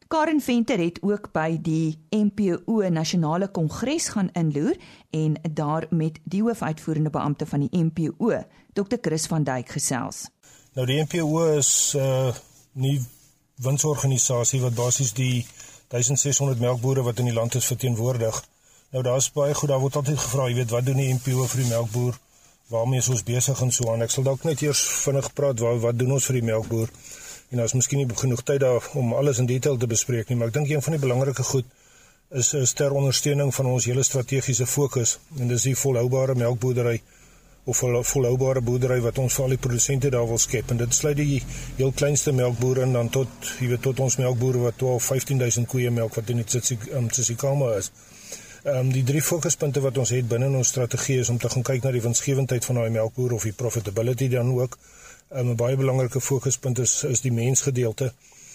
Karen Venter het ook by die NPO Nasionale Kongres gaan inloer en daar met die hoofuitvoerende beampte van die NPO, Dr. Chris van Dijk gesels. Nou die NPO is nie winsorganisasie wat basies die 1600 melkbore wat in die land is verteenwoordig. Nou daar is baie goed, daar word altyd gevra, jy weet, wat doen die NPO vir die melkboer, waarmee is ons besig en so aan. Ek sal dalk net eers vinnig praat, wat doen ons vir die melkboer, en daar is miskien nie genoeg tyd daar om alles in detail te bespreek nie, maar ek dink een van die belangrike goed is ter ondersteuning van ons hele strategiese fokus, en dis die volhoubare melkboerdery, of volhoubare boerdery wat ons vir al die produsente daar wil skep, en dit sluit die heel kleinste melkboere in dan tot ons melkboere wat 12-15.000 koeie melk wat in die Tsisikama is. Die 3 fokuspunte wat ons het binne in ons strategie is om te gaan kyk na die winsgewendheid van daai melkboer of die profitability dan ook. 'n baie belangrike fokuspunt is die mensgedeelte.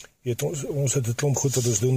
Ons het 'n klomp goed wat ons doen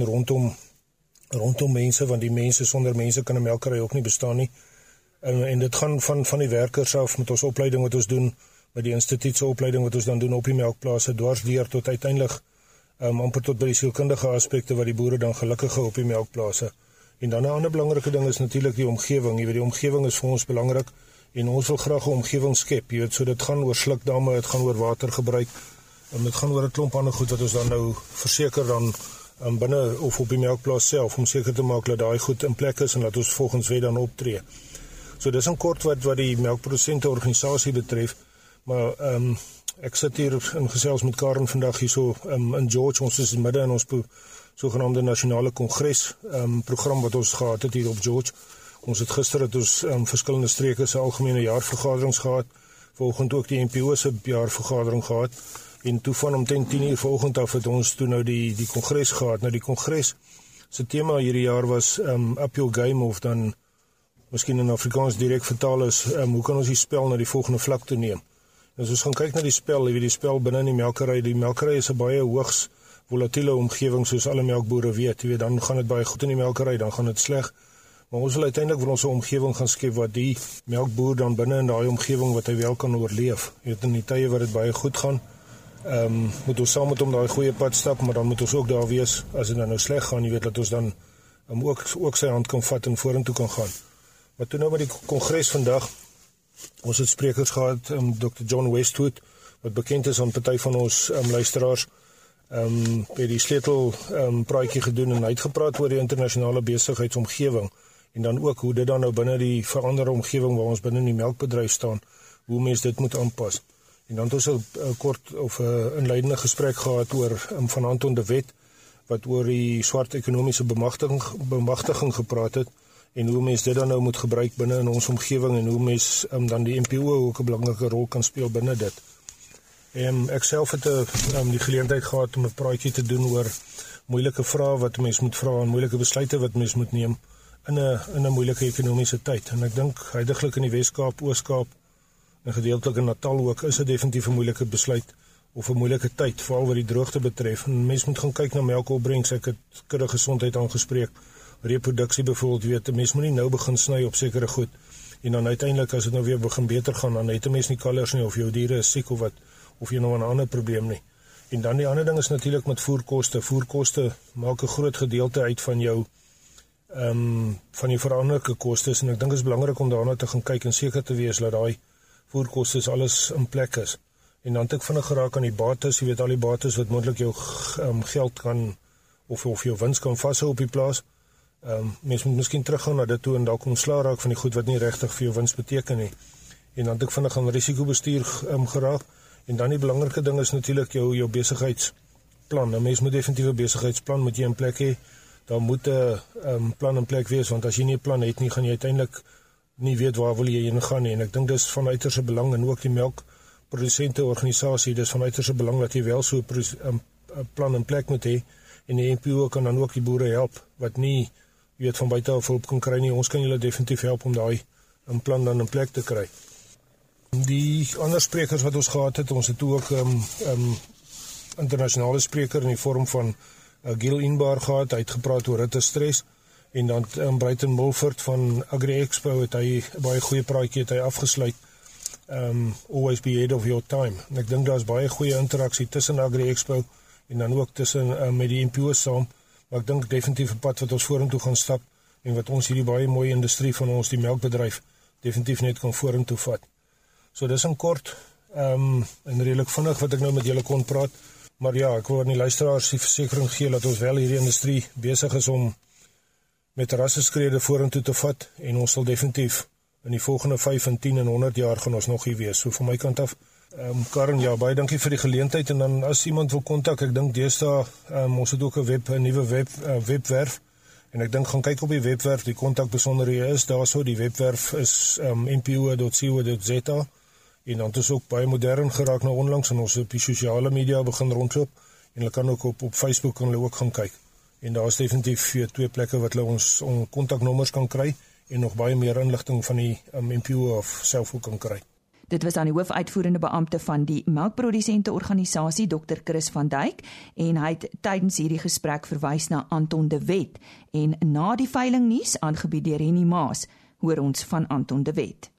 rondom mense, want die mense sonder mense kan 'n melkery ook nie bestaan nie. En dit gaan van die werkers af met ons opleiding wat ons doen, met die instituutse opleiding wat ons dan doen op die melkplase, dwarsdeur tot uiteindelik amper tot by die sielkundige aspekte wat die boere dan gelukkig hou op die melkplase. En dan 'n ander belangrike ding is natuurlik die omgewing. Jy weet, die omgewing is vir ons belangrik en ons wil graag 'n omgewing skep. Jy weet, so dit gaan oor slukdamme, dit gaan oor watergebruik, en dit gaan oor 'n klomp ander goed wat ons dan nou verseker dan binne of op die melkplaas self om seker te maak dat daai goed in plek is en dat ons volgens wet dan optree. So dis in kort wat die melkprodusente organisasie betref, maar ek sit hier in gesels met Karen vandag hierso in George, ons is midde in ons sogenaamde Nasionale Kongres program wat ons gehad het hier op George. Ons het gister verskillende streke se algemene jaarvergaderings gehad, vanoggend ook die NPO se jaarvergadering gehad, en toe van omtrent 10:00 vanoggend af het ons toe nou die kongres gehad. Nou die kongres se tema hierdie jaar was Up Your Game, of dan miskien in Afrikaans direk vertaal is, hoe kan ons die spel na die volgende vlak toe neem? En as ons gaan kyk na die spel, die spel binne in die melkery is 'n baie hoogs volatiele omgewing, soos alle melkbore weet, dan gaan dit baie goed in die melkery, dan gaan dit sleg, maar ons wil uiteindelik vir ons 'n omgewing gaan skep wat die melkboer dan binne in daai omgewing wat hy wel kan oorleef. In die tye wat dit baie goed gaan, moet ons saam met hom daai goeie pad stap, maar dan moet ons ook daar wees as dit nou sleg gaan, dat ons dan ook sy hand kan vat en vorentoe kan gaan. Maar toe nou met die kongres vandag, ons het sprekers gehad, Dr. John Westwood, wat bekend is aan party van ons luisteraars, by die sleutel praatjie gedoen en hy het gepraat oor die internasionale besigheidsomgewing en dan ook hoe dit dan nou binne die veranderde omgewing waar ons binne in die melkbedryf staan, hoe mens dit moet aanpas. En dan het ons 'n kort of 'n inleidende gesprek gehad oor van Anton de Wet wat oor die swart ekonomiese bemagtiging gepraat het en hoe mens dit dan nou moet gebruik binne in ons omgewing en hoe mens dan die NPO ook 'n belangrike rol kan speel binne dit. Ek self het die geleentheid gehad om 'n praatjie te doen oor moeilike vrae wat mens moet vra en moeilike besluite wat mens moet neem in 'n moeilike ekonomiese tyd. En ek dink huidiglik in die Wes-Kaap, Oos-Kaap en gedeeltelik in Natal ook is dit definitief 'n moeilike besluit of 'n moeilike tyd, veral wat die droogte betref. En mens moet gaan kyk na melkopbrengs, ek het kudde gesondheid aangespreek, reproduksie byvoorbeeld, mens moet nie nou begin sny op sekere goed en dan uiteindelik as dit nou weer begin beter gaan, dan het 'n mens nie kalvers nie of jou diere is siek of jy nou 'n ander probleem nie. En dan die ander ding is natuurlik met voerkoste. Voerkoste maak 'n groot gedeelte uit van jou veranderlike kostes en ek dink dit is belangrik om daarna te gaan kyk en seker te wees dat daai voerkostes alles in plek is. En dan het ek vinnig geraak aan die bates, jy weet al die bates wat moontlik jou geld kan of jou wins kan vashou op die plaas. Mens moet miskien teruggaan na dit toe en dalk ontslaa raak van die goed wat nie regtig vir jou wins beteken nie. En dan het ek vinnig aan risikobestuur geraak. En dan die belangrike ding is natuurlik jou besigheidsplan. 'n Mens moet definitief 'n besigheidsplan moet jy in plek hê. Daar moet 'n plan in plek wees, want as jy nie 'n plan het nie, gaan jy uiteindelik nie weet waar wil jy heen gaan nie. En ek dink dis van uiterste belang en ook die melkprodusente organisasie, dis van uiterste belang dat jy wel so 'n plan in plek moet hê. En die NPO kan dan ook die boere help wat nie van buite af hulp kan kry nie. Ons kan julle definitief help om daai plan dan in plek te kry. Die ander sprekers wat ons gehad het, ons het ook internasionale spreker in die vorm van Gil Inbar gehad, hy het gepraat oor hittestres, en dan Bruiten Mulford van Agri Expo het hy baie goeie praatjie het hy afgesluit, always be ahead of your time. En ek dink daar is baie goeie interaksie tussen Agri Expo en dan ook tussen met die NPO saam, Maar ek dink definitief 'n pad wat ons vorentoe gaan stap en wat ons hierdie baie mooi industrie van ons, die melkbedryf, definitief net kan vorentoe vat. So dis in kort, en redelik vinnig wat ek nou met julle kon praat, maar ja, ek wil aan die luisteraars die versekering gee dat ons wel hierdie industrie besig is om met rasseskrede vorentoe te vat en ons sal definitief in die volgende 5 en 10 en 100 jaar gaan ons nog hier wees. So van my kant af, Karen, ja, baie dankie vir die geleentheid en dan as iemand wil kontak, ek dink deesdae, ons het ook 'n nuwe webwerf en ek dink gaan kyk op die webwerf, die kontakbesonderhede is daarso, die webwerf is mpo.co.za en dan het ons ook baie modern geraak nou onlangs en ons op die sosiale media begin rondloop en hulle kan ook op Facebook kan hulle ook gaan kyk. En daar is definitief 2 plekke wat hulle ons kontaknommers kan kry en nog baie meer inligting van die MPO of self ook kan kry. Dit was aan die hoofuitvoerende beampte van die melkprodusente-organisasie, Dr. Chris van Dijk, en hy het tydens hierdie gesprek verwys na Anton de Wet. En na die veilingnuus, aangebied deur Henny Maas, hoor ons van Anton de Wet.